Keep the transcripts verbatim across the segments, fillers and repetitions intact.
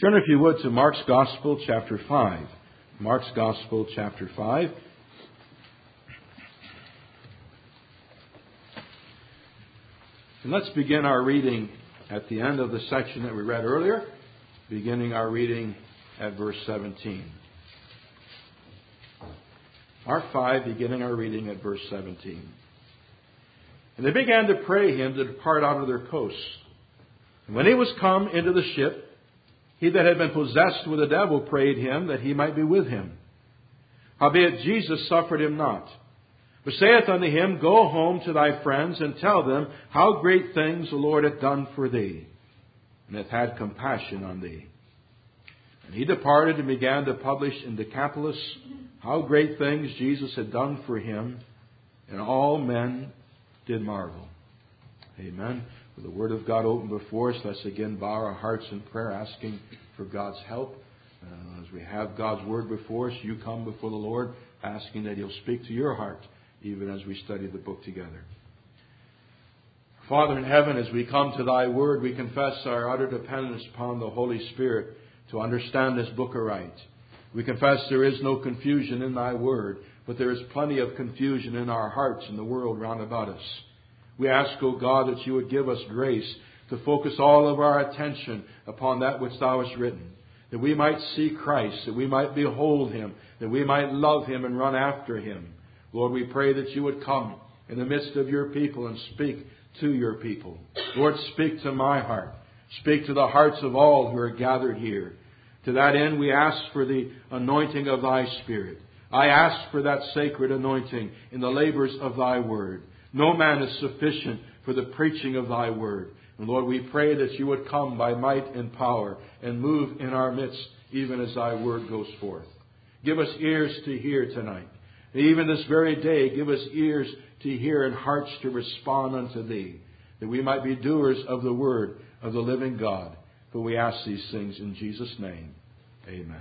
Turn, if you would, to Mark's Gospel, chapter five. Mark's Gospel, chapter five. And let's begin our reading at the end of the section that we read earlier, beginning our reading at verse seventeen. Mark five, beginning our reading at verse seventeen. And they began to pray him to depart out of their coasts. And when he was come into the ship, he that had been possessed with a devil prayed him that he might be with him. Howbeit Jesus suffered him not, but saith unto him, Go home to thy friends, and tell them how great things the Lord hath done for thee, and hath had compassion on thee. And he departed and began to publish in Decapolis how great things Jesus had done for him, and all men did marvel. Amen. With the Word of God open before us, let's again bow our hearts in prayer, asking for God's help. Uh, as we have God's Word before us, you come before the Lord, asking that He'll speak to your heart, even as we study the book together. Father in heaven, as we come to Thy Word, we confess our utter dependence upon the Holy Spirit to understand this book aright. We confess there is no confusion in Thy Word, but there is plenty of confusion in our hearts and the world round about us. We ask, O God, that you would give us grace to focus all of our attention upon that which Thou hast written, that we might see Christ, that we might behold Him, that we might love Him and run after Him. Lord, we pray that you would come in the midst of your people and speak to your people. Lord, speak to my heart. Speak to the hearts of all who are gathered here. To that end, we ask for the anointing of Thy Spirit. I ask for that sacred anointing in the labors of Thy Word. No man is sufficient for the preaching of Thy Word. And Lord, we pray that you would come by might and power and move in our midst, even as Thy Word goes forth. Give us ears to hear tonight. And even this very day, give us ears to hear and hearts to respond unto Thee, that we might be doers of the Word of the living God. For we ask these things in Jesus' name. Amen.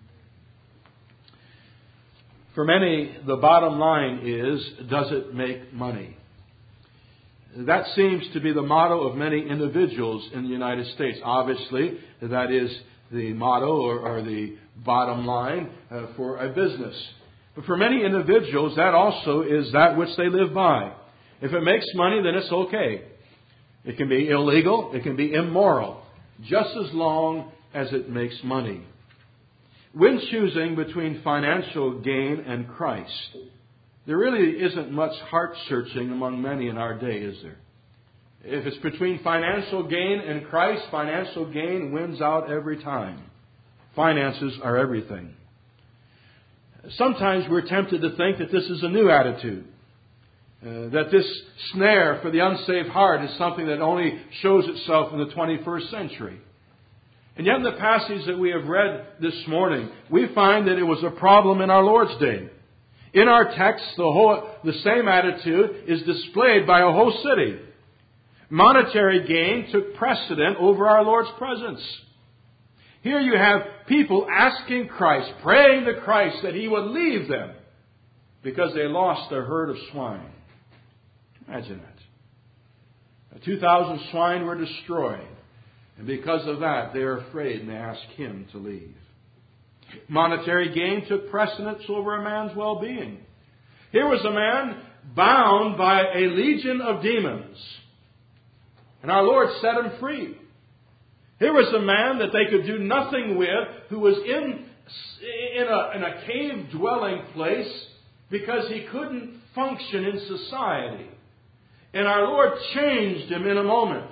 For many, the bottom line is, does it make money? That seems to be the motto of many individuals in the United States. Obviously, that is the motto or, or the bottom line uh, for a business. But for many individuals, that also is that which they live by. If it makes money, then it's okay. It can be illegal. It can be immoral, just as long as it makes money. When choosing between financial gain and Christ, there really isn't much heart searching among many in our day, is there? If it's between financial gain and Christ, financial gain wins out every time. Finances are everything. Sometimes we're tempted to think that this is a new attitude. Uh, that this snare for the unsaved heart is something that only shows itself in the twenty-first century. And yet in the passage that we have read this morning, we find that it was a problem in our Lord's day. In our text, the whole, the same attitude is displayed by a whole city. Monetary gain took precedent over our Lord's presence. Here you have people asking Christ, praying to Christ that He would leave them because they lost their herd of swine. Imagine that. two thousand swine were destroyed. And because of that, they are afraid and they ask Him to leave. Monetary gain took precedence over a man's well-being. Here was a man bound by a legion of demons. And our Lord set him free. Here was a man that they could do nothing with, who was in, in, a, in a cave-dwelling place because he couldn't function in society. And our Lord changed him in a moment.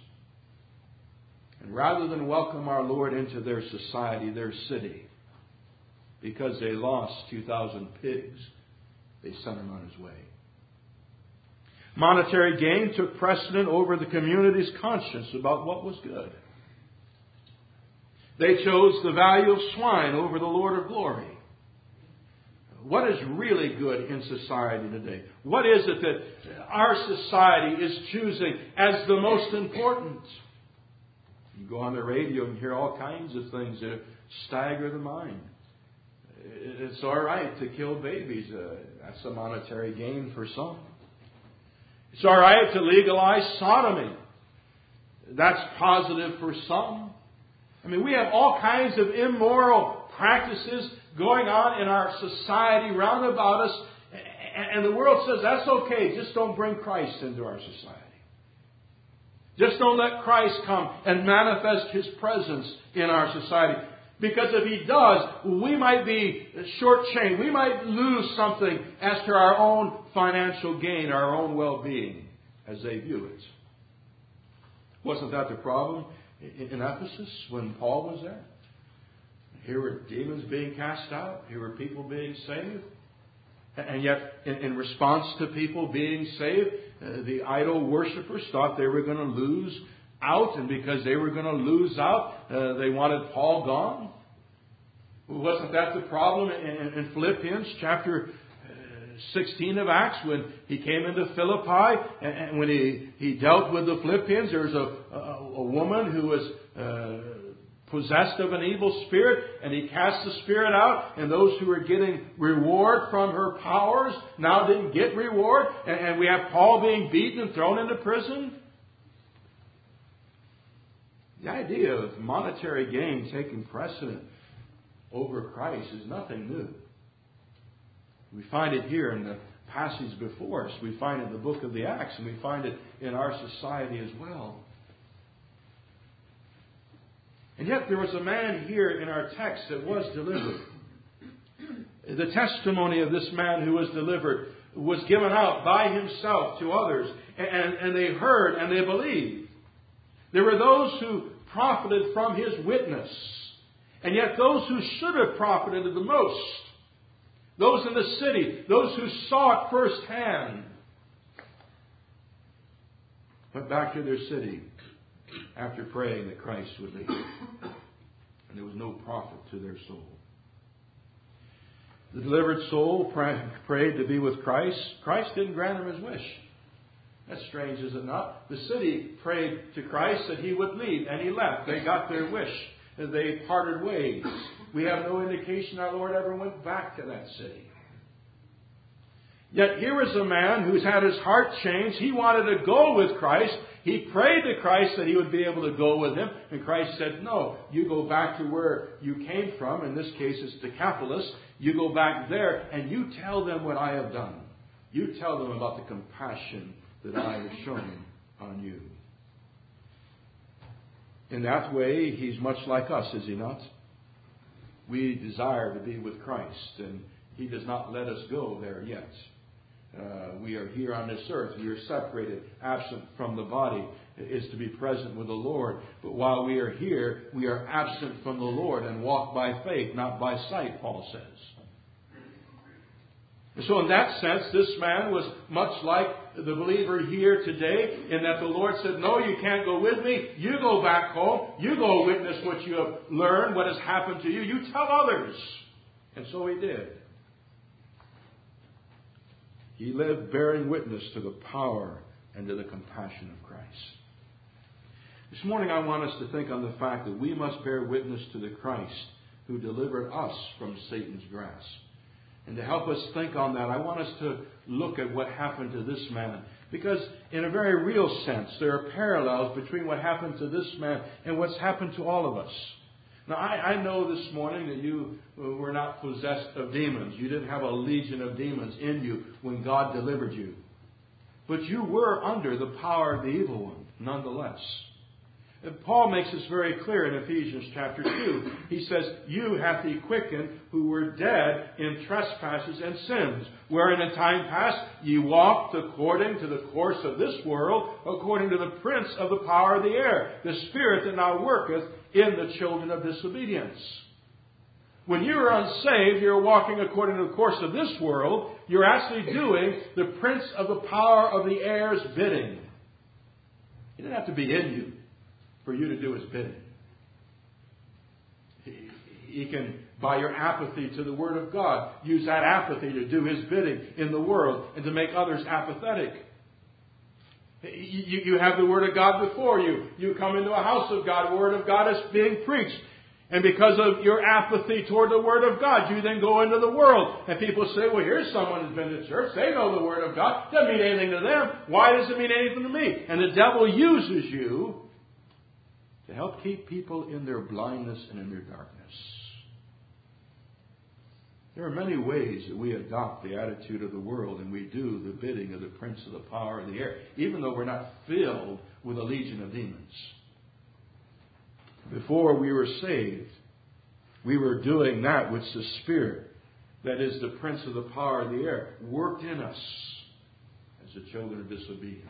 And rather than welcome our Lord into their society, their city, because they lost two thousand pigs, they sent him on his way. Monetary gain took precedent over the community's conscience about what was good. They chose the value of swine over the Lord of glory. What is really good in society today? What is it that our society is choosing as the most important? You go on the radio and hear all kinds of things that stagger the mind. It's all right to kill babies. Uh, that's a monetary gain for some. It's all right to legalize sodomy. That's positive for some. I mean, we have all kinds of immoral practices going on in our society round about us. And the world says, that's okay, just don't bring Christ into our society. Just don't let Christ come and manifest His presence in our society. Because if He does, we might be shortchanged. We might lose something as to our own financial gain, our own well-being, as they view it. Wasn't that the problem in Ephesus when Paul was there? Here were demons being cast out. Here were people being saved. And yet, in, in response to people being saved, uh, the idol worshippers thought they were going to lose out. And because they were going to lose out, uh, they wanted Paul gone. Wasn't that the problem in, in, in Philippians chapter sixteen of Acts, when he came into Philippi and, and when he, he dealt with the Philippians? There was a, a, a woman who was uh, possessed of an evil spirit, and he cast the spirit out, and those who were getting reward from her powers now didn't get reward, and, and we have Paul being beaten and thrown into prison. The idea of monetary gain taking precedent over Christ is nothing new. We find it here in the passage before us. We find it in the book of the Acts, and we find it in our society as well. And yet there was a man here in our text that was delivered. The testimony of this man who was delivered was given out by himself to others, and, and they heard and they believed. There were those who profited from his witness, and yet those who should have profited the most, those in the city, those who saw it firsthand, went back to their city after praying that Christ would leave. And there was no profit to their soul. The delivered soul prayed to be with Christ. Christ didn't grant him his wish. That's strange, is it not? The city prayed to Christ that he would leave, and he left. They got their wish. They parted ways. We have no indication our Lord ever went back to that city. Yet here is a man who's had his heart changed. He wanted to go with Christ. He prayed to Christ that he would be able to go with him. And Christ said, no, you go back to where you came from. In this case, it's Decapolis. You go back there and you tell them what I have done. You tell them about the compassion that I have shown on you. In that way, he's much like us, is he not? We desire to be with Christ, and he does not let us go there yet. Uh, we are here on this earth. We are separated, absent from the body, is to be present with the Lord. But while we are here, we are absent from the Lord and walk by faith, not by sight, Paul says. And so in that sense, this man was much like the believer here today, in that the Lord said, no, you can't go with me. You go back home. You go witness what you have learned, what has happened to you. You tell others. And so he did. He lived bearing witness to the power and to the compassion of Christ. This morning I want us to think on the fact that we must bear witness to the Christ who delivered us from Satan's grasp. And to help us think on that, I want us to look at what happened to this man. Because in a very real sense, there are parallels between what happened to this man and what's happened to all of us. Now, I, I know this morning that you were not possessed of demons. You didn't have a legion of demons in you when God delivered you. But you were under the power of the evil one, nonetheless. And Paul makes this very clear in Ephesians chapter two. He says, you hath he quickened who were dead in trespasses and sins, wherein in time past ye walked according to the course of this world, according to the prince of the power of the air, the spirit that now worketh in the children of disobedience. When you are unsaved, you're walking according to the course of this world. You're actually doing the prince of the power of the air's bidding. He didn't have to be in you for you to do his bidding. He, he can, by your apathy to the Word of God, use that apathy to do his bidding in the world and to make others apathetic. You, you have the Word of God before you. You come into a house of God. The Word of God is being preached. And because of your apathy toward the Word of God, you then go into the world. And people say, well, here's someone who's been to church. They know the Word of God. It doesn't mean anything to them. Why does it mean anything to me? And the devil uses you to help keep people in their blindness and in their darkness. There are many ways that we adopt the attitude of the world, and we do the bidding of the prince of the power of the air, even though we're not filled with a legion of demons. Before we were saved, we were doing that which the Spirit, that is the prince of the power of the air, worked in us as the children of disobedience.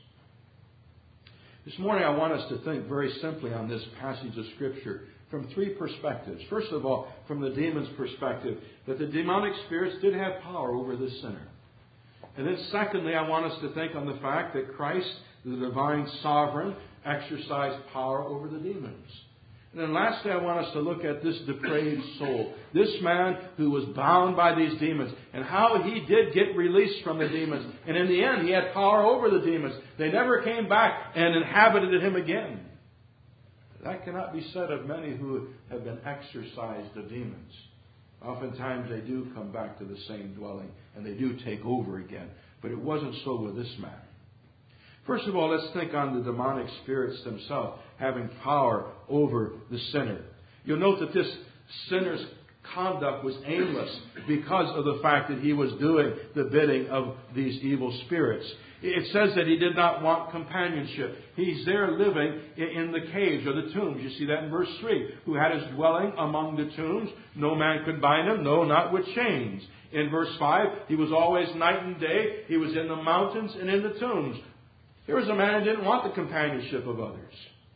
This morning I want us to think very simply on this passage of Scripture from three perspectives. First of all, from the demon's perspective, that the demonic spirits did have power over the sinner. And then secondly, I want us to think on the fact that Christ, the divine sovereign, exercised power over the demons. And then lastly, I want us to look at this depraved soul. This man who was bound by these demons, and how he did get released from the demons. And in the end, he had power over the demons. They never came back and inhabited him again. That cannot be said of many who have been exorcised of demons. Oftentimes they do come back to the same dwelling, and they do take over again. But it wasn't so with this man. First of all, let's think on the demonic spirits themselves having power over the sinner. You'll note that this sinner's conduct was aimless because of the fact that he was doing the bidding of these evil spirits. It says that he did not want companionship. He's there living in the caves or the tombs. You see that in verse three. Who had his dwelling among the tombs. No man could bind him, no, not with chains. In verse five, he was always night and day. He was in the mountains and in the tombs. Here was a man who didn't want the companionship of others.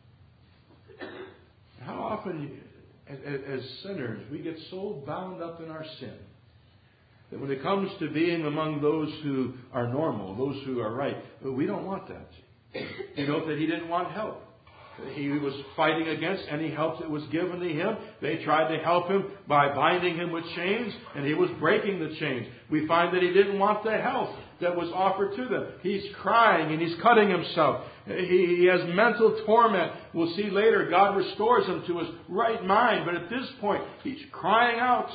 How often, as sinners, we get so bound up in our sin that when it comes to being among those who are normal, those who are right, we don't want that. You know that he didn't want help. He was fighting against any help that was given to him. They tried to help him by binding him with chains, and he was breaking the chains. We find that he didn't want the help that was offered to them. He's crying and he's cutting himself. He, he has mental torment. We'll see later God restores him to his right mind, but at this point he's crying out.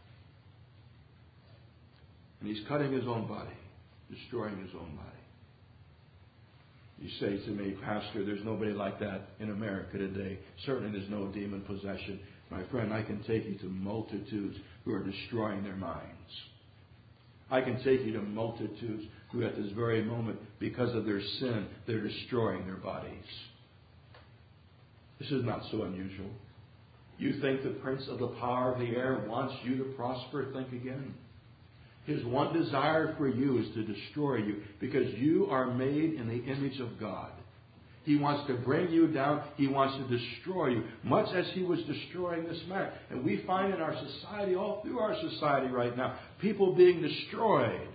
And he's cutting his own body, destroying his own body. You say to me, Pastor, there's nobody like that in America today. Certainly there's no demon possession. My friend, I can take you to multitudes who are destroying their minds. I can take you to multitudes who at this very moment, because of their sin, they're destroying their bodies. This is not so unusual. You think the prince of the power of the air wants you to prosper? Think again. His one desire for you is to destroy you because you are made in the image of God. He wants to bring you down. He wants to destroy you, much as he was destroying this man. And we find in our society, all through our society right now, people being destroyed.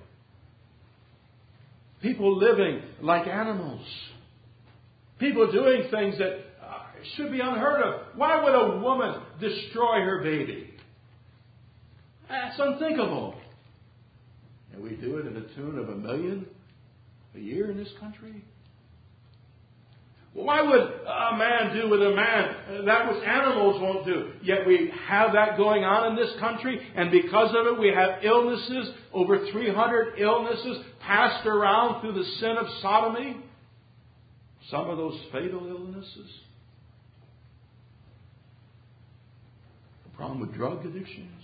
People living like animals. People doing things that uh, should be unheard of. Why would a woman destroy her baby? That's unthinkable. And we do it at a tune of a million a year in this country. Well, why would a man do with a man that which animals won't do? Yet we have that going on in this country, and because of it we have illnesses, over three hundred illnesses passed around through the sin of sodomy. Some of those fatal illnesses. The problem with drug addictions.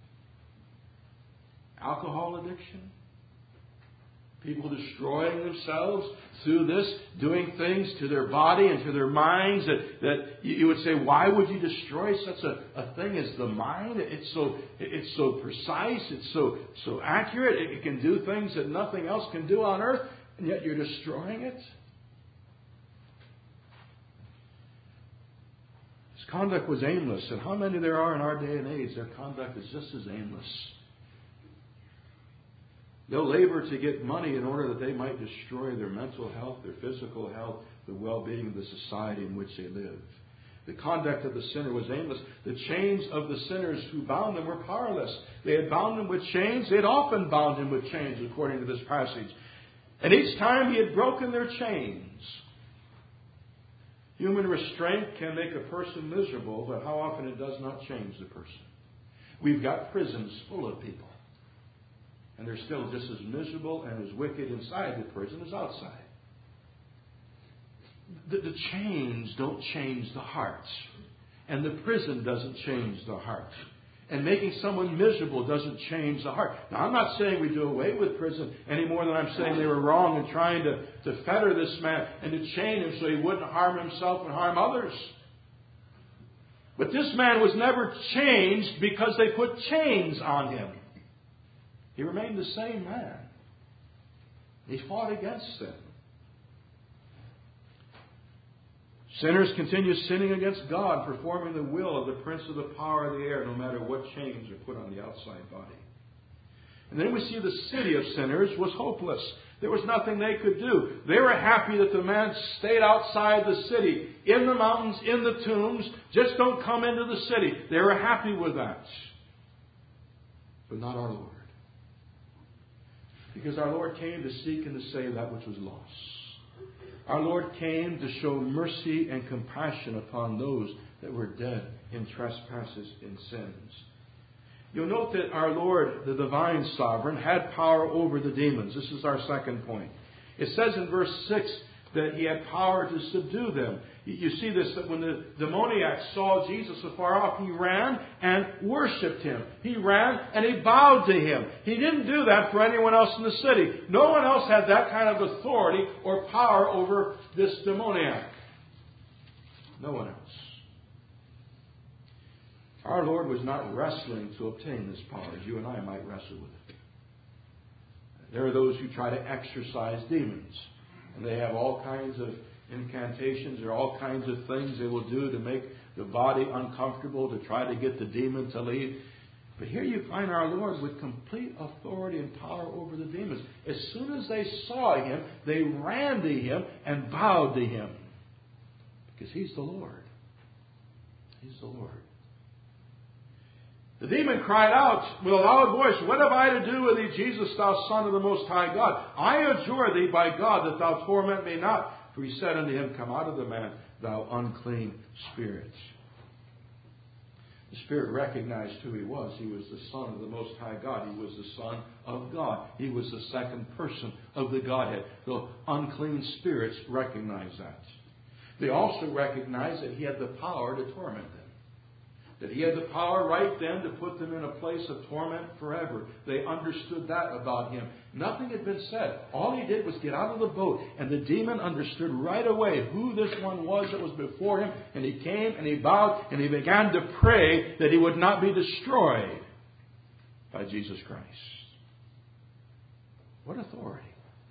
Alcohol addiction. People destroying themselves through this, doing things to their body and to their minds that, that you would say, why would you destroy such a, a thing as the mind? It's so it's so precise, it's so so accurate, it can do things that nothing else can do on earth, and yet you're destroying it. His conduct was aimless, and how many there are in our day and age, their conduct is just as aimless. They'll labor to get money in order that they might destroy their mental health, their physical health, the well-being of the society in which they live. The conduct of the sinner was aimless. The chains of the sinners who bound them were powerless. They had bound him with chains. They had often bound him with chains, according to this passage. And each time he had broken their chains. Human restraint can make a person miserable, but how often it does not change the person. We've got prisons full of people. And they're still just as miserable and as wicked inside the prison as outside. the, the chains don't change the heart. And the prison doesn't change the heart. And making someone miserable doesn't change the heart. Now, I'm not saying we do away with prison any more than I'm saying they were wrong in trying to, to fetter this man and to chain him so he wouldn't harm himself and harm others. But this man was never changed because they put chains on him. He remained the same man. He fought against sin. Sinners continue sinning against God, performing the will of the prince of the power of the air, no matter what chains are put on the outside body. And then we see the city of sinners was hopeless. There was nothing they could do. They were happy that the man stayed outside the city, in the mountains, in the tombs. Just don't come into the city. They were happy with that. But not our Lord. Because our Lord came to seek and to save that which was lost. Our Lord came to show mercy and compassion upon those that were dead in trespasses and sins. You'll note that our Lord, the divine sovereign, had power over the demons. This is our second point. It says in verse six that he had power to subdue them. You see this, that when the demoniac saw Jesus afar off, he ran and worshipped him. He ran and he bowed to him. He didn't do that for anyone else in the city. No one else had that kind of authority or power over this demoniac. No one else. Our Lord was not wrestling to obtain this power as you and I might wrestle with it. There are those who try to exorcise demons. And they have all kinds of incantations or all kinds of things they will do to make the body uncomfortable, to try to get the demon to leave. But here you find our Lord with complete authority and power over the demons. As soon as they saw him, they ran to him and bowed to him. Because he's the Lord. He's the Lord. The demon cried out with a loud voice, "What have I to do with thee, Jesus, thou Son of the Most High God? I adjure thee by God that thou torment me not." For he said unto him, "Come out of the man, thou unclean spirit." The spirit recognized who he was. He was the Son of the Most High God. He was the Son of God. He was the second person of the Godhead. The unclean spirits recognized that. They also recognized that he had the power to torment them. That he had the power right then to put them in a place of torment forever. They understood that about him. Nothing had been said. All he did was get out of the boat, and the demon understood right away who this one was that was before him, and he came and he bowed and he began to pray that he would not be destroyed by Jesus Christ. What authority!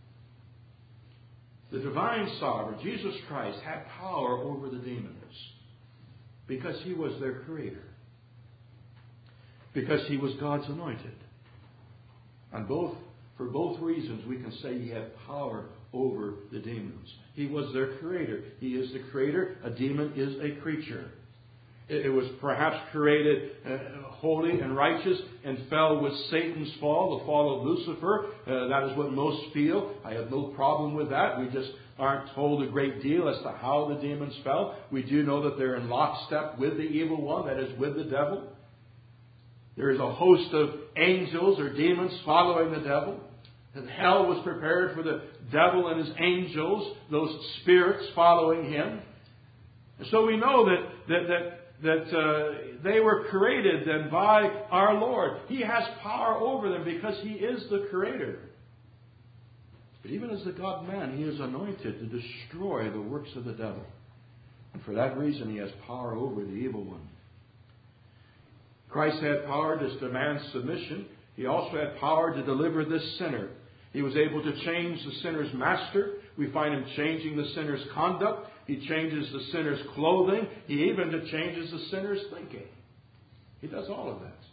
The divine sovereign, Jesus Christ, had power over the demons. Because he was their creator. Because he was God's anointed. And both, for both reasons, we can say he had power over the demons. He was their creator. He is the creator. A demon is a creature. It, it was perhaps created uh, holy and righteous and fell with Satan's fall, the fall of Lucifer. Uh, that is what most feel. I have no problem with that. We just aren't told a great deal as to how the demons fell. We do know that they're in lockstep with the evil one, that is, with the devil. There is a host of angels or demons following the devil. And hell was prepared for the devil and his angels, those spirits following him. And so we know that that that, that uh, they were created then by our Lord. He has power over them because he is the creator. But even as the God-man, he is anointed to destroy the works of the devil. And for that reason, he has power over the evil one. Christ had power to demand submission. He also had power to deliver this sinner. He was able to change the sinner's master. We find him changing the sinner's conduct. He changes the sinner's clothing. He even changes the sinner's thinking. He does all of that.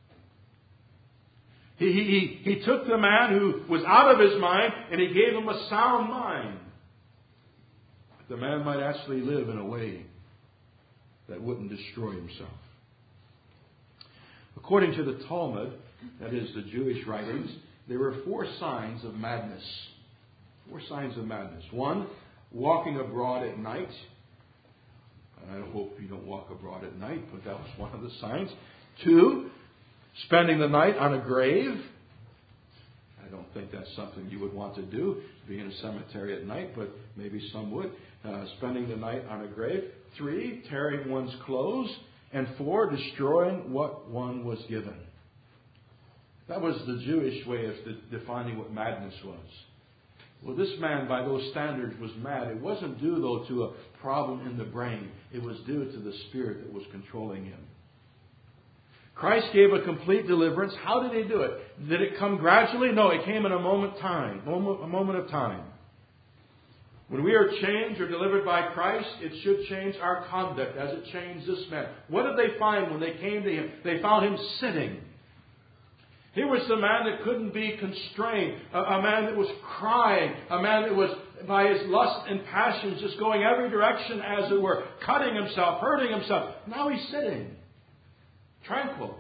He, he, he took the man who was out of his mind and he gave him a sound mind. The man might actually live in a way that wouldn't destroy himself. According to the Talmud, that is the Jewish writings, there were four signs of madness. Four signs of madness. One, walking abroad at night. And I hope you don't walk abroad at night, but that was one of the signs. Two, spending the night on a grave. I don't think that's something you would want to do, be in a cemetery at night, but maybe some would. Uh, spending the night on a grave. Three, tearing one's clothes. And four, destroying what one was given. That was the Jewish way of de- defining what madness was. Well, this man, by those standards, was mad. It wasn't due, though, to a problem in the brain. It was due to the spirit that was controlling him. Christ gave a complete deliverance. How did He do it? Did it come gradually? No, it came in a moment time, moment, a moment of time. When we are changed or delivered by Christ, it should change our conduct as it changed this man. What did they find when they came to Him? They found Him sitting. Here was the man that couldn't be constrained, a, a man that was crying, a man that was, by his lust and passions, just going every direction, as it were, cutting himself, hurting himself. Now He's sitting, tranquil.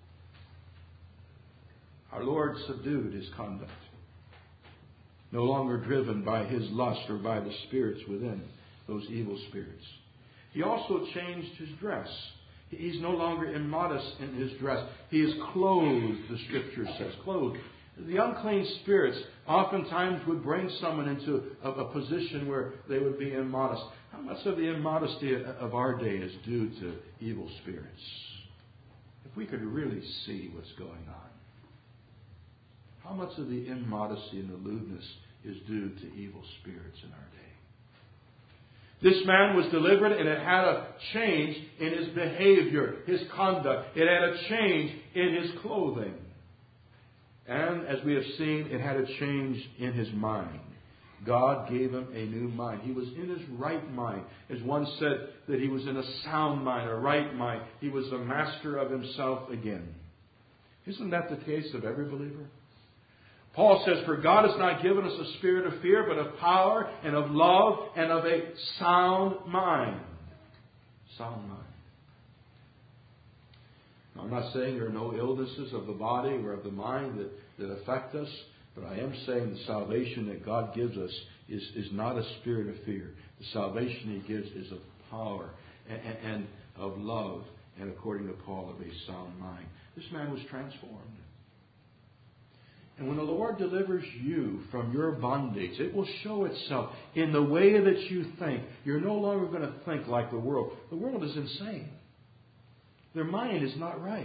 Our Lord subdued his conduct. No longer driven by his lust or by the spirits within, those evil spirits. He also changed his dress. He's no longer immodest in his dress. He is clothed, the Scripture says. Clothed. The unclean spirits oftentimes would bring someone into a, a position where they would be immodest. How much of the immodesty of our day is due to evil spirits? If we could really see what's going on. How much of the immodesty and the lewdness is due to evil spirits in our day? This man was delivered, and it had a change in his behavior, his conduct. It had a change in his clothing. And as we have seen, it had a change in his mind. God gave him a new mind. He was in his right mind. As one said that he was in a sound mind, a right mind. He was the master of himself again. Isn't that the case of every believer? Paul says, for God has not given us a spirit of fear, but of power and of love and of a sound mind. Sound mind. Now, I'm not saying there are no illnesses of the body or of the mind that, that affect us, but I am saying the salvation that God gives us is, is not a spirit of fear. The salvation He gives is of power and, and, and of love, and according to Paul, of a sound mind. This man was transformed. And when the Lord delivers you from your bondage, it will show itself in the way that you think. You're no longer going to think like the world. The world is insane. Their mind is not right.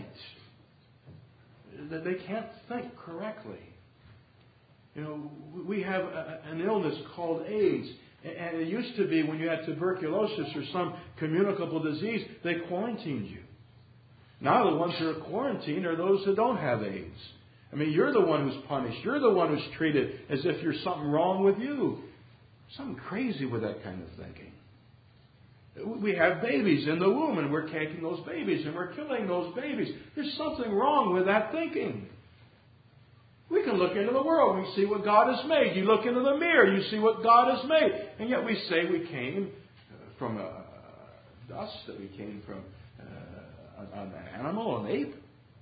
They can't think correctly. You know, we have a, an illness called AIDS. And it used to be when you had tuberculosis or some communicable disease, they quarantined you. Now the ones who are quarantined are those who don't have AIDS. I mean, you're the one who's punished. You're the one who's treated as if there's something wrong with you. Something crazy with that kind of thinking. We have babies in the womb, and we're taking those babies, and we're killing those babies. There's something wrong with that thinking. We can look into the world. We see what God has made. You look into the mirror. You see what God has made. And yet we say we came from a dust, that we came from uh, an animal, an ape.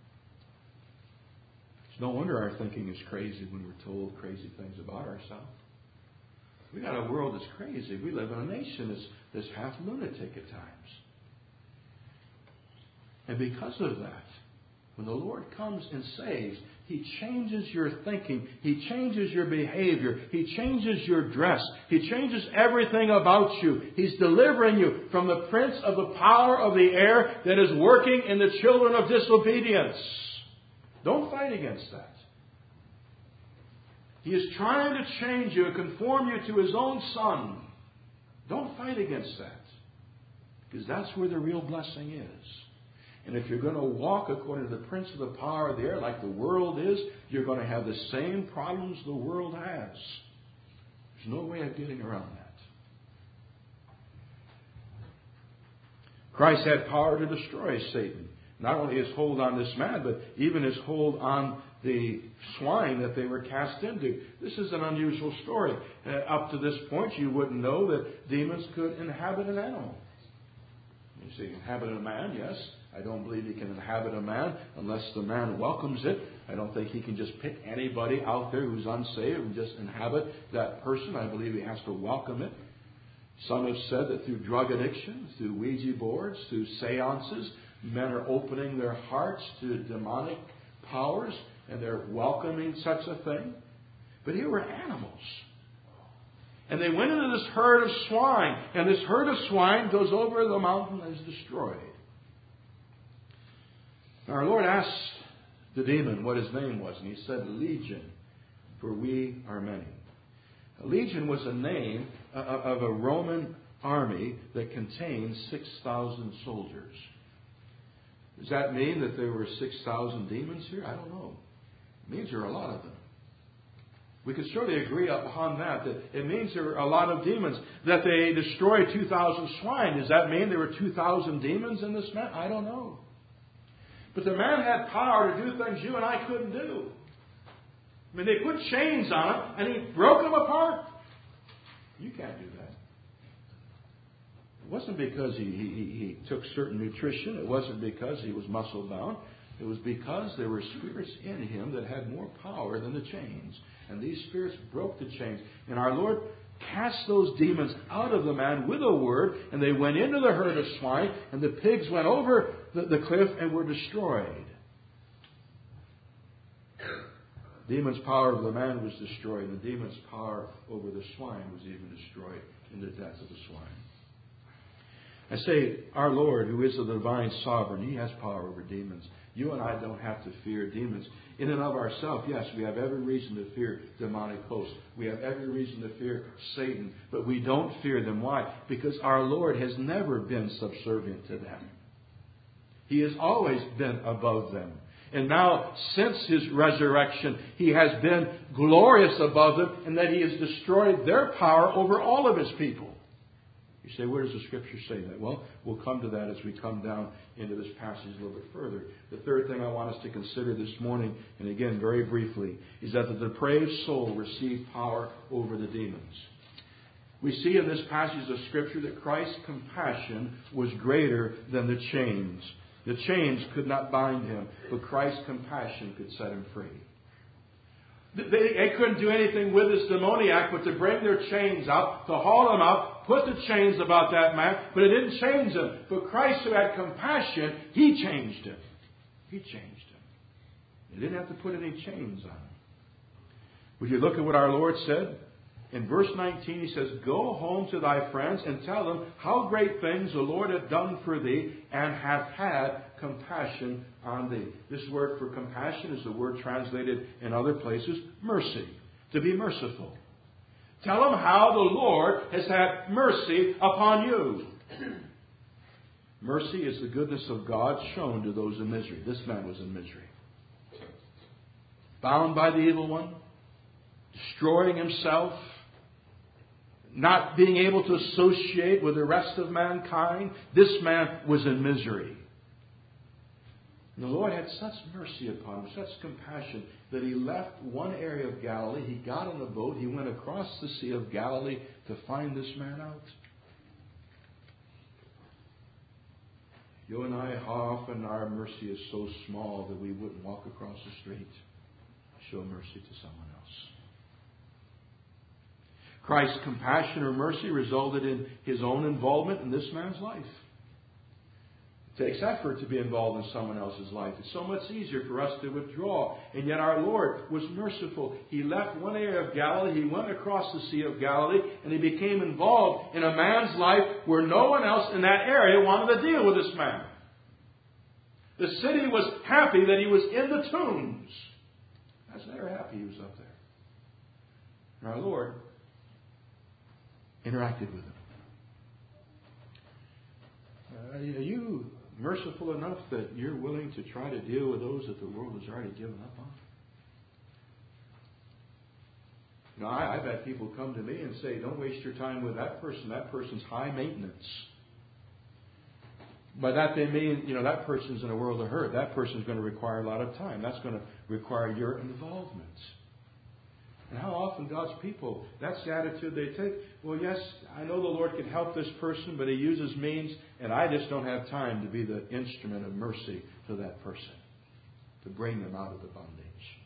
It's no wonder our thinking is crazy when we're told crazy things about ourselves. We got a world that's crazy. We live in a nation that's, that's half lunatic at times. And because of that, when the Lord comes and saves, He changes your thinking. He changes your behavior. He changes your dress. He changes everything about you. He's delivering you from the prince of the power of the air that is working in the children of disobedience. Don't fight against that. He is trying to change you and conform you to His own Son. Don't fight against that. Because that's where the real blessing is. And if you're going to walk according to the prince of the power of the air like the world is, you're going to have the same problems the world has. There's no way of getting around that. Christ had power to destroy Satan. Not only his hold on this man, but even his hold on the swine that they were cast into. This is an unusual story. Uh, up to this point, you wouldn't know that demons could inhabit an animal. You see, inhabit a man, yes. I don't believe he can inhabit a man unless the man welcomes it. I don't think he can just pick anybody out there who's unsaved and just inhabit that person. I believe he has to welcome it. Some have said that through drug addiction, through Ouija boards, through seances, men are opening their hearts to demonic powers, and they're welcoming such a thing. But here were animals. And they went into this herd of swine. And this herd of swine goes over the mountain and is destroyed. Now our Lord asked the demon what his name was. And he said, Legion, for we are many. A legion was a name of a Roman army that contained six thousand soldiers. Does that mean that there were six thousand demons here? I don't know. It means there are a lot of them. We could surely agree upon that, that it means there were a lot of demons. That they destroyed two thousand swine. Does that mean there were two thousand demons in this man? I don't know. But the man had power to do things you and I couldn't do. I mean, they put chains on him and he broke them apart. You can't do that. It wasn't because he, he, he took certain nutrition. It wasn't because he was muscle bound. It was because there were spirits in him that had more power than the chains. And these spirits broke the chains. And our Lord cast those demons out of the man with a word. And they went into the herd of swine. And the pigs went over the, the cliff and were destroyed. The demon's power over the man was destroyed. And the demon's power over the swine was even destroyed in the death of the swine. I say, our Lord, who is the divine sovereign, He has power over demons. You and I don't have to fear demons. In and of ourselves, yes, we have every reason to fear demonic hosts. We have every reason to fear Satan. But we don't fear them. Why? Because our Lord has never been subservient to them. He has always been above them. And now, since His resurrection, He has been glorious above them, and that He has destroyed their power over all of His people. You say, where does the Scripture say that? Well, we'll come to that as we come down into this passage a little bit further. The third thing I want us to consider this morning, and again very briefly, is that the depraved soul received power over the demons. We see in this passage of Scripture that Christ's compassion was greater than the chains. The chains could not bind Him, but Christ's compassion could set Him free. They, they couldn't do anything with this demoniac but to bring their chains out, to haul him out, put the chains about that man, but it didn't change him. But Christ, who had compassion, He changed him. He changed him. He didn't have to put any chains on him. Would you look at what our Lord said? In verse nineteen, He says, Go home to thy friends and tell them how great things the Lord hath done for thee, and hath had compassion on thee. This word for compassion is the word translated in other places, mercy. To be merciful. Tell them how the Lord has had mercy upon you. Mercy is the goodness of God shown to those in misery. This man was in misery. Bound by the evil one. Destroying himself. Not being able to associate with the rest of mankind. This man was in misery. And the Lord had such mercy upon him, such compassion, that He left one area of Galilee. He got on the boat. He went across the Sea of Galilee to find this man out. You and I, how often our mercy is so small that we wouldn't walk across the street, show mercy to someone else. Christ's compassion or mercy resulted in His own involvement in this man's life. It takes effort to be involved in someone else's life. It's so much easier for us to withdraw. And yet our Lord was merciful. He left one area of Galilee. He went across the Sea of Galilee. And He became involved in a man's life where no one else in that area wanted to deal with this man. The city was happy that he was in the tombs. That's they were happy he was up there. And our Lord interacted with him. Uh, are you merciful enough that you're willing to try to deal with those that the world has already given up on? You know, I, I've had people come to me and say, don't waste your time with that person. That person's high maintenance. By that they mean, you know, that person's in a world of hurt. That person's going to require a lot of time. That's going to require your involvement. And how often God's people, that's the attitude they take. Well, yes, I know the Lord can help this person, but He uses means, and I just don't have time to be the instrument of mercy to that person, to bring them out of the bondage.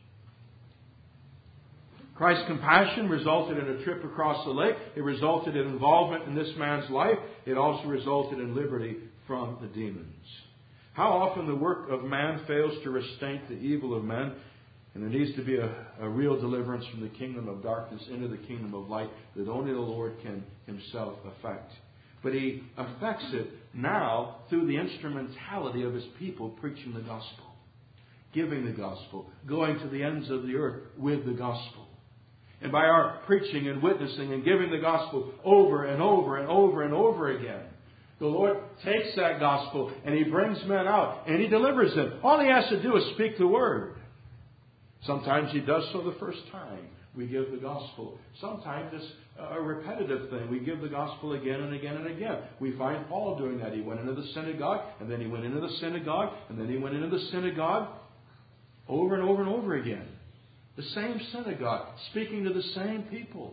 Christ's compassion resulted in a trip across the lake. It resulted in involvement in this man's life. It also resulted in liberty from the demons. How often the work of man fails to restrain the evil of men. And there needs to be a, a real deliverance from the kingdom of darkness into the kingdom of light that only the Lord can Himself effect. But He effects it now through the instrumentality of His people preaching the gospel, giving the gospel, going to the ends of the earth with the gospel. And by our preaching and witnessing and giving the gospel over and over and over and over again, the Lord takes that gospel and He brings men out and He delivers them. All He has to do is speak the word. Sometimes He does so the first time we give the gospel. Sometimes it's a repetitive thing. We give the gospel again and again and again. We find Paul doing that. He went into the synagogue, and then he went into the synagogue, and then he went into the synagogue over and over and over again. The same synagogue, speaking to the same people.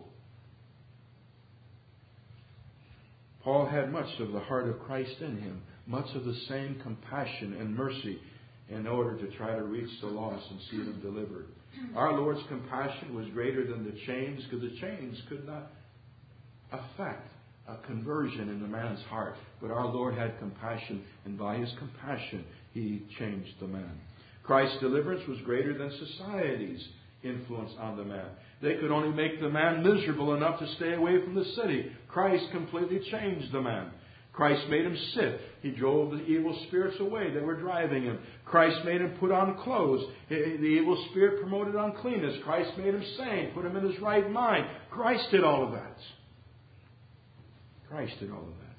Paul had much of the heart of Christ in him, much of the same compassion and mercy in order to try to reach the lost and see them delivered. Our Lord's compassion was greater than the chains, because the chains could not affect a conversion in the man's heart. But our Lord had compassion, and by His compassion, He changed the man. Christ's deliverance was greater than society's influence on the man. They could only make the man miserable enough to stay away from the city. Christ completely changed the man. Christ made him sit. He drove the evil spirits away that were driving him. Christ made him put on clothes. The evil spirit promoted uncleanness. Christ made him sane, put him in his right mind. Christ did all of that. Christ did all of that.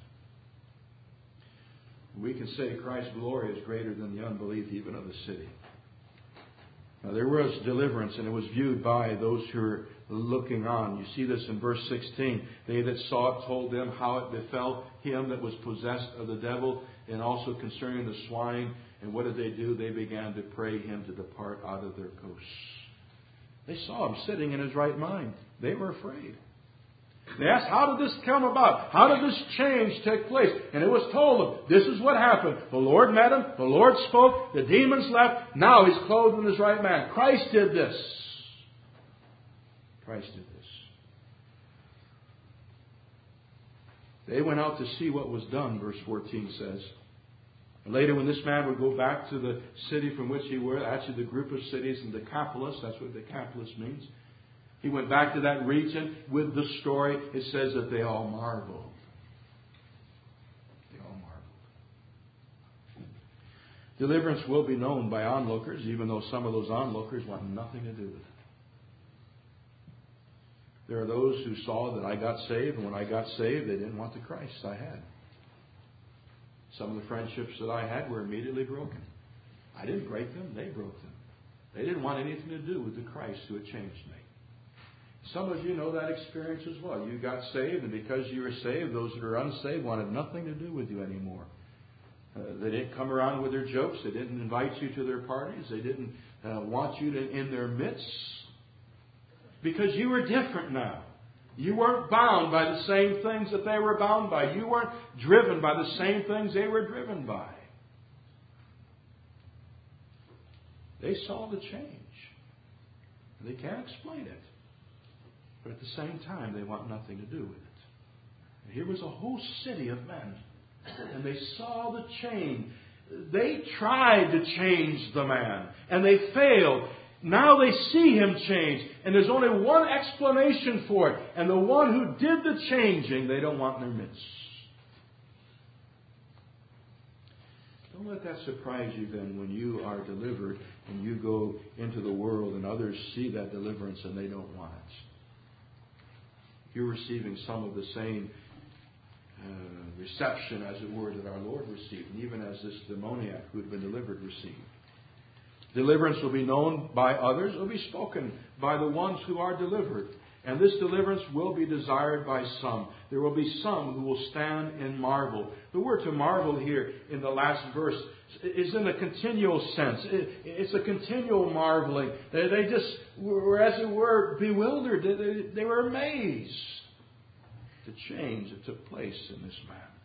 We can say Christ's glory is greater than the unbelief even of the city. Now, there was deliverance, and it was viewed by those who were looking on. You see this in verse sixteen. They that saw it told them how it befell him that was possessed of the devil, and also concerning the swine. And what did they do? They began to pray him to depart out of their coasts. They saw him sitting in his right mind. They were afraid. They asked, how did this come about? How did this change take place? And it was told them, this is what happened. The Lord met him. The Lord spoke. The demons left. Now he's clothed in his right mind. Christ did this. Christ did this. They went out to see what was done, verse fourteen says. And later, when this man would go back to the city from which he was, actually the group of cities in Decapolis, that's what Decapolis means. He went back to that region with the story. It says that they all marveled. They all marveled. Deliverance will be known by onlookers, even though some of those onlookers want nothing to do with it. There are those who saw that I got saved, and when I got saved, they didn't want the Christ I had. Some of the friendships that I had were immediately broken. I didn't break them, they broke them. They didn't want anything to do with the Christ who had changed me. Some of you know that experience as well. You got saved, and because you were saved, those that are unsaved wanted nothing to do with you anymore. Uh, they didn't come around with their jokes. They didn't invite you to their parties. They didn't uh, want you to, in their midst. Because you were different now. You weren't bound by the same things that they were bound by. You weren't driven by the same things they were driven by. They saw the change. They can't explain it. But at the same time, they want nothing to do with it. And here was a whole city of men. And they saw the change. They tried to change the man. And they failed. Now they see him change. And there's only one explanation for it. And the one who did the changing, they don't want in their midst. Don't let that surprise you then when you are delivered and you go into the world and others see that deliverance and they don't want it. You're receiving some of the same uh, reception, as it were, that our Lord received, and even as this demoniac who had been delivered received. Deliverance will be known by others. It will be spoken by the ones who are delivered. And this deliverance will be desired by some. There will be some who will stand and marvel. The word to marvel here in the last verse is in a continual sense. It's a continual marveling. They, they just were, as it were, bewildered. They, they were amazed. The change that took place in this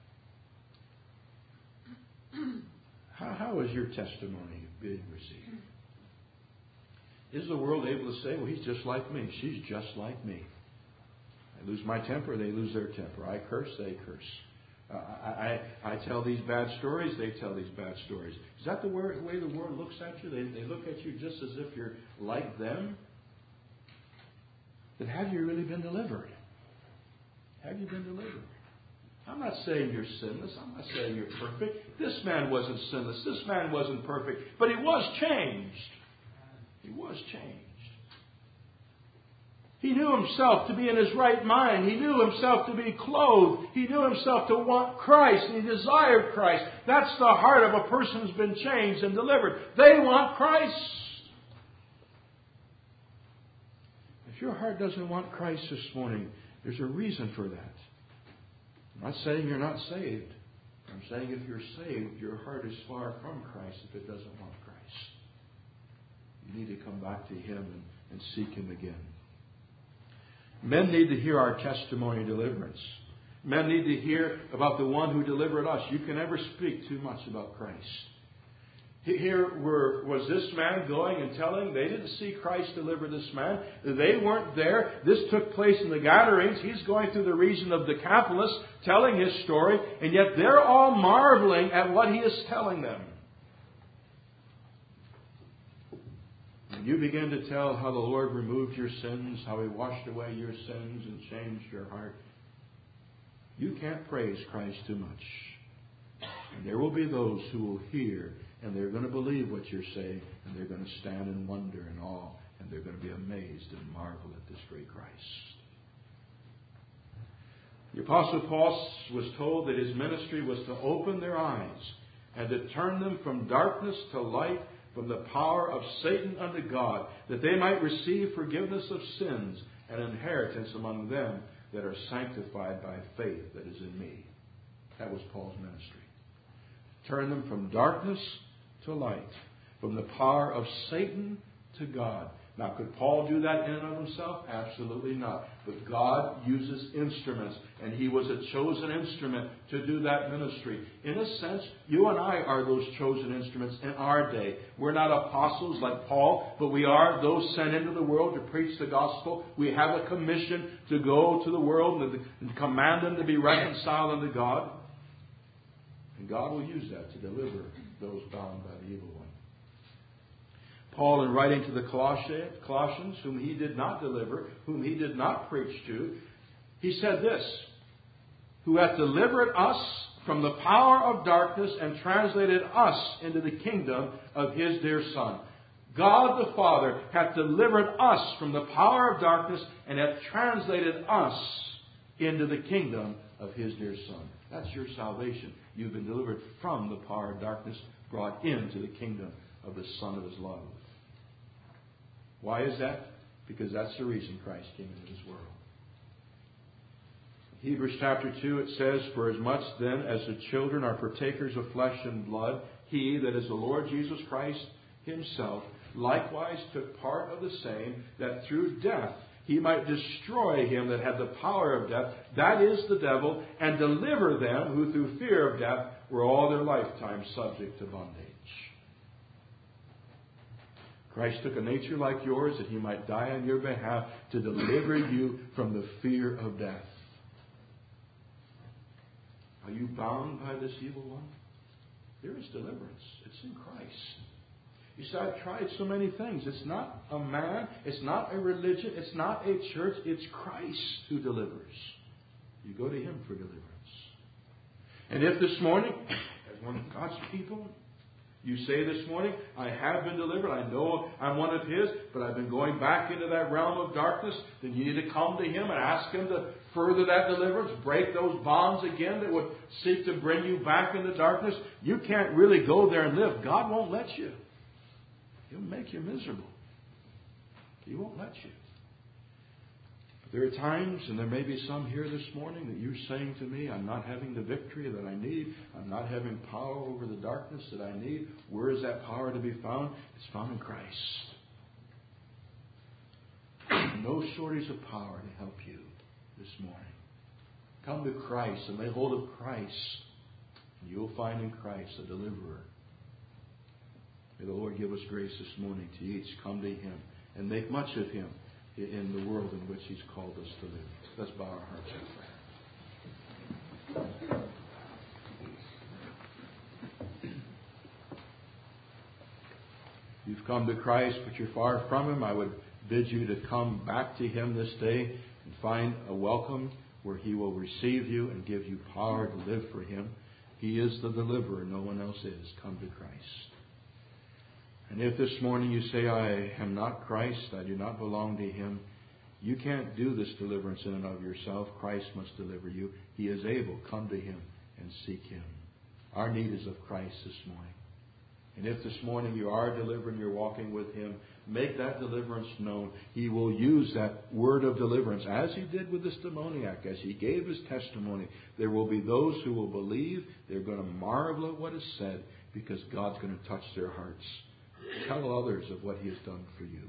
man. How, how is your testimony being received? Is the world able to say, well, he's just like me. She's just like me. I lose my temper, they lose their temper. I curse, they curse. Uh, I, I, I tell these bad stories, they tell these bad stories. Is that the way, way the world looks at you? They, they look at you just as if you're like them? Then have you really been delivered? Have you been delivered? I'm not saying you're sinless. I'm not saying you're perfect. This man wasn't sinless. This man wasn't perfect. But he was changed. He was changed. He knew himself to be in his right mind. He knew himself to be clothed. He knew himself to want Christ. And he desired Christ. That's the heart of a person who's been changed and delivered. They want Christ. If your heart doesn't want Christ this morning, there's a reason for that. I'm not saying you're not saved. I'm saying if you're saved, your heart is far from Christ if it doesn't want Christ. You need to come back to Him and, and seek Him again. Men need to hear our testimony of deliverance. Men need to hear about the one who delivered us. You can never speak too much about Christ. Here were, was this man going and telling. They didn't see Christ deliver this man. They weren't there. This took place in the Gadarenes. He's going through the region of Decapolis telling his story. And yet they're all marveling at what he is telling them. When you begin to tell how the Lord removed your sins, how He washed away your sins and changed your heart, you can't praise Christ too much. And there will be those who will hear, and they're going to believe what you're saying, and they're going to stand in wonder and awe, and they're going to be amazed and marvel at this great Christ. The Apostle Paul was told that his ministry was to open their eyes and to turn them from darkness to light, from the power of Satan unto God, that they might receive forgiveness of sins and inheritance among them that are sanctified by faith that is in me. That was Paul's ministry. Turn them from darkness to light, from the power of Satan to God. Now, could Paul do that in and of himself? Absolutely not. But God uses instruments, and he was a chosen instrument to do that ministry. In a sense, you and I are those chosen instruments in our day. We're not apostles like Paul, but we are those sent into the world to preach the gospel. We have a commission to go to the world and, to, and command them to be reconciled unto God. And God will use that to deliver those bound by the evil one. Paul, in writing to the Colossians, whom he did not deliver, whom he did not preach to, he said this: who hath delivered us from the power of darkness and translated us into the kingdom of His dear Son. God the Father hath delivered us from the power of darkness and hath translated us into the kingdom of His dear Son. That's your salvation. You've been delivered from the power of darkness, brought into the kingdom of the Son of His love. Why is that? Because that's the reason Christ came into this world. In Hebrews chapter two, it says, for as much then as the children are partakers of flesh and blood, He, that is the Lord Jesus Christ Himself, likewise took part of the same, that through death He might destroy him that had the power of death, that is the devil, and deliver them who through fear of death were all their lifetime subject to bondage. Christ took a nature like yours that He might die on your behalf to deliver you from the fear of death. Are you bound by this evil one? There is deliverance. It's in Christ. You say, I've tried so many things. It's not a man. It's not a religion. It's not a church. It's Christ who delivers. You go to Him for deliverance. And if this morning, as one of God's people, you say this morning, I have been delivered, I know I'm one of His, but I've been going back into that realm of darkness, then you need to come to Him and ask Him to further that deliverance, break those bonds again that would seek to bring you back into darkness. You can't really go there and live. God won't let you. He'll make you miserable. He won't let you. But there are times, and there may be some here this morning, that you're saying to me, I'm not having the victory that I need. I'm not having power over the darkness that I need. Where is that power to be found? It's found in Christ. No shortage of power to help you this morning. Come to Christ and lay hold of Christ, and you'll find in Christ a deliverer. May the Lord give us grace this morning to each come to Him and make much of Him in the world in which He's called us to live. Let's bow our hearts in prayer. You've come to Christ, but you're far from Him. I would bid you to come back to Him this day and find a welcome where He will receive you and give you power to live for Him. He is the deliverer. No one else is. Come to Christ. And if this morning you say, I am not Christ, I do not belong to Him, you can't do this deliverance in and of yourself. Christ must deliver you. He is able. Come to Him and seek Him. Our need is of Christ this morning. And if this morning you are delivered and you're walking with Him, make that deliverance known. He will use that word of deliverance, as He did with this demoniac, as He gave his testimony. There will be those who will believe. They're going to marvel at what is said because God's going to touch their hearts. Tell others of what He has done for you.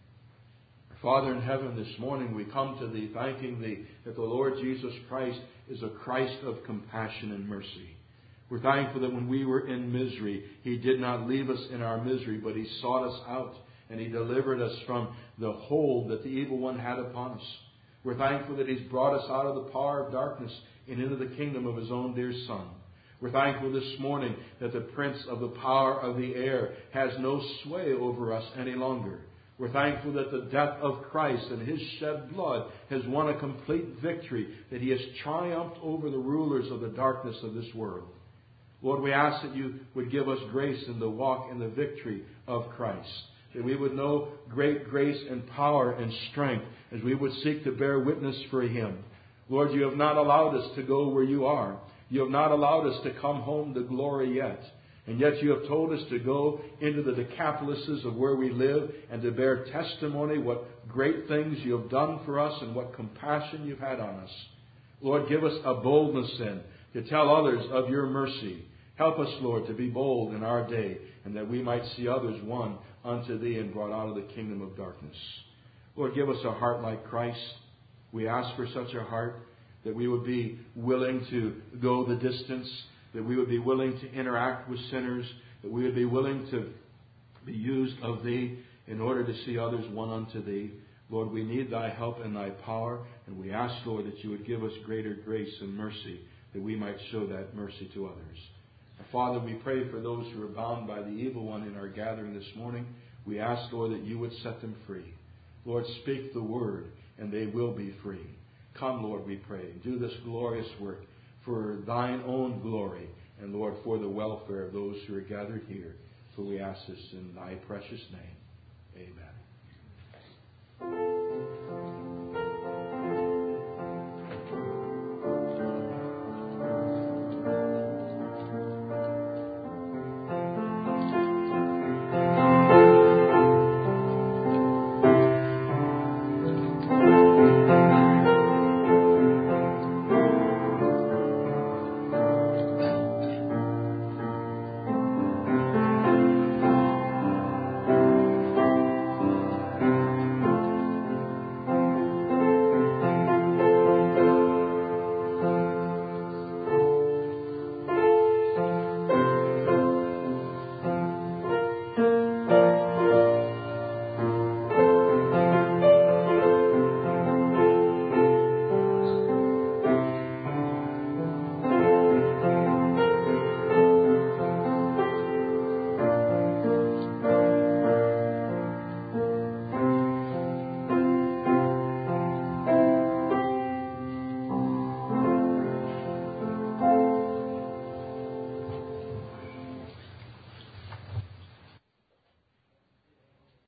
Our Father in heaven, this morning we come to Thee thanking Thee that the Lord Jesus Christ is a Christ of compassion and mercy. We're thankful that when we were in misery, He did not leave us in our misery, but He sought us out and He delivered us from the hold that the evil one had upon us. We're thankful that He's brought us out of the power of darkness and into the kingdom of His own dear Son. We're thankful this morning that the prince of the power of the air has no sway over us any longer. We're thankful that the death of Christ and His shed blood has won a complete victory, that He has triumphed over the rulers of the darkness of this world. Lord, we ask that You would give us grace in the walk in the victory of Christ, that we would know great grace and power and strength as we would seek to bear witness for Him. Lord, You have not allowed us to go where You are. You have not allowed us to come home to glory yet. And yet You have told us to go into the Decapolises of where we live and to bear testimony what great things You have done for us and what compassion You've had on us. Lord, give us a boldness then to tell others of Your mercy. Help us, Lord, to be bold in our day and that we might see others won unto Thee and brought out of the kingdom of darkness. Lord, give us a heart like Christ. We ask for such a heart that we would be willing to go the distance, that we would be willing to interact with sinners, that we would be willing to be used of Thee in order to see others won unto Thee. Lord, we need Thy help and Thy power, and we ask, Lord, that You would give us greater grace and mercy, that we might show that mercy to others. Father, we pray for those who are bound by the evil one in our gathering this morning. We ask, Lord, that You would set them free. Lord, speak the word, and they will be free. Come, Lord, we pray, and do this glorious work for Thine own glory, and, Lord, for the welfare of those who are gathered here. For we ask this in Thy precious name. Amen.